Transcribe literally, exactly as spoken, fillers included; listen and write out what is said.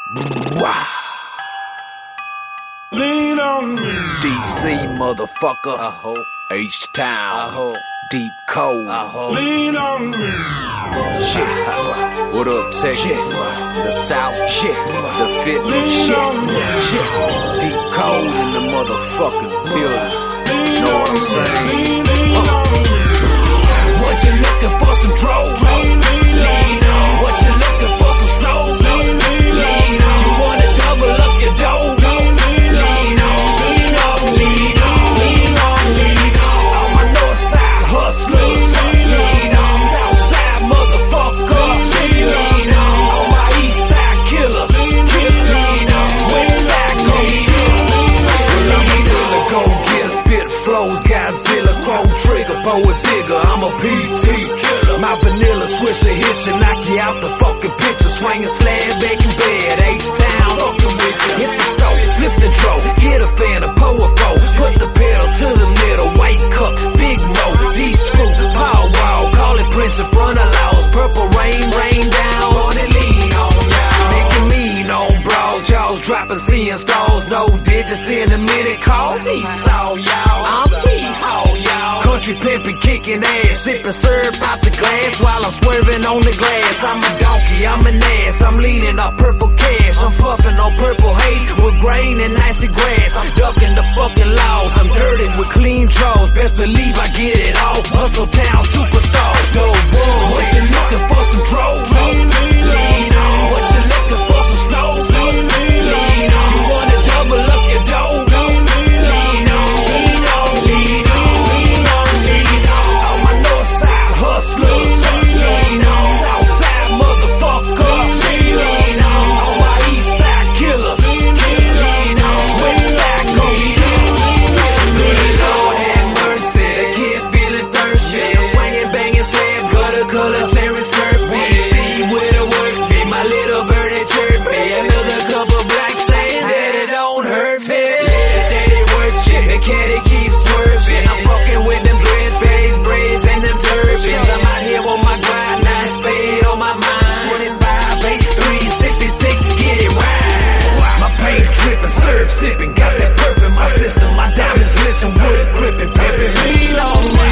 Lean on me. D C motherfucker. Uh-huh. H-Town. Uh-huh. Deep cold. Uh-huh. Lean on me. Shit. What up, Texas? Shit. The South. Shit. The fifty. Shit. Shit. Deep cold in the motherfucking building. Know what I'm saying? What you looking for? Some drove? Lean on. What you looking for? Some snow? Lean on. You wanna double up your dough? Lean on. Lean on. Lean on. Lean on. Lean on. On my north side hustlers. Lean on. South side motherfuckers. Lean on. On my east side killers. Lean on. West side lean on. Lean on. Go get spit flows. Godzilla, chrome trigger, bow a digger. I'm a P T killer. My vanilla swisher hit you, knock you out the fucking picture. Swinging slab, baking bed, H-Town, fucking with you. Hit the stove, flip the dro, get a fan, a pour a four. Put the pedal to the middle, white cup, big mo, D-screw, power wall. Call it Prince in front of laws. Purple rain, rain down on it, lean on y'all. Making mean on bras, jaws dropping, seeing stalls. No digits in a minute, calls. He saw y'all, I'm P-Haw y'all. Country pimpin', kicking ass, sipping syrup out the glass while I'm swerving on the glass. I'm a donkey, I'm an ass, I'm leaning off purple cash. I'm puffing on purple haze with grain and icy grass. I'm ducking the fucking laws, I'm dirty with clean draws. Best believe I get it all. Hustle town superstar, dope boy. What you looking for? Some drove? Lean on. What you looking for? Some snow? Lean on. You wanna double up your dough? Lean on. Lean on. Lean on. Lean on. Lean on. On my north side hustlers. Lean on. South side motherfuckers. Lean on. On my east side killers. Lean on. West side lean on. Good Lord have mercy. The kid feeling thirsty. I'm swinging, banging, slab, gutter color, cherry skirt. See where the work be. My little birdie chirpy. Another couple black saying that it don't hurt me. Daddy work shit. The caddy keeps swerving. I'm fucking with them dreads, bags, braids, and them turbans. I'm out here on my grind, nine spade on my mind. twenty-five, eight, three sixty-six, get it right. My paint dripping, serve sipping, got that purp in my system. My diamonds glisten, wood gripping, pimping. Lean on my